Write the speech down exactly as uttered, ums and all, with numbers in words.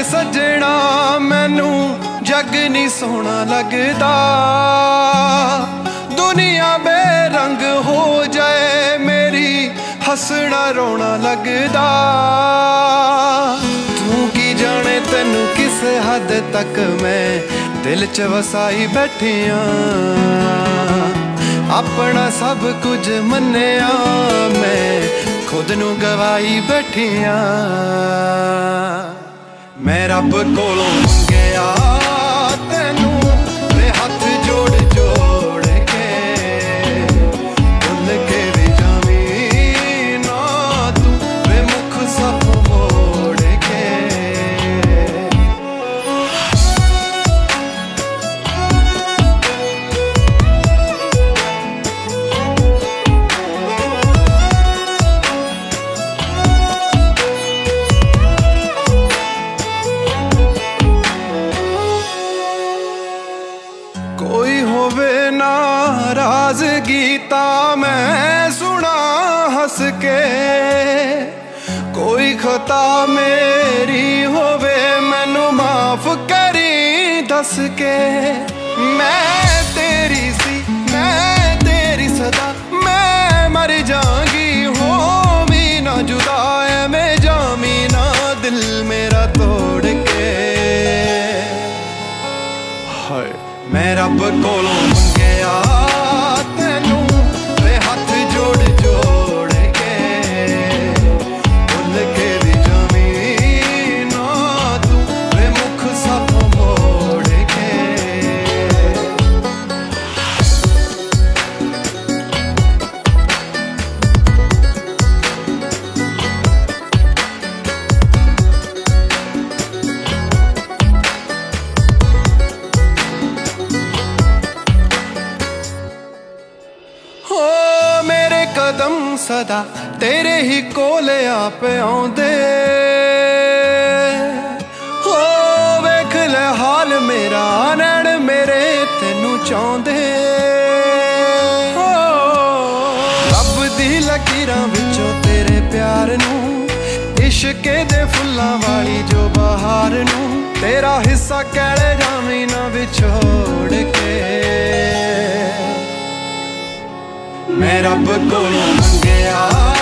सजना मैनू जग नहीं सोहना लगदा। दुनिया बेरंग हो जाए मेरी हसना रोना लगदा। तू की जाने तेनू किस हद तक मैं दिल च वसाई बैठिया। अपना सब कुछ मन्निया मैं खुद नू गवाई बैठिया। मैं रब कोलों मंगया तेनू वे हथ जोड़ जोड़ के भुल के भी जावी ना तू वे मुख सब मोड़ के। कोई होवे नाराज़गी ता मैं सुना हंस के। कोई खता मेरी होवे मैनू माफ करी दस के। मैं तेरी सी मैं तेरी सदा मैं मर जाऊंगी हो भी ना जुदा है मैं जामी ना दिल मेरा तोड़ के। हाय मैं रब कोलों मंगया तेनू वे हथ जोड़ जोड़ के भुल के भी जावी ना तू वे मुख सब मोड़ के। कदम सदा तेरे ही कोले आप आउंदे। हो वेख ले हाल मेरा नैन मेरे तेनू चाहुंदे। रब दी लकीरां विचों तेरे प्यार नू इश्के दे फुल्लां वाली जो बहार नू तेरा हिस्सा कैले जावी ना विछोड़ के। मैं रब कोलों मंगया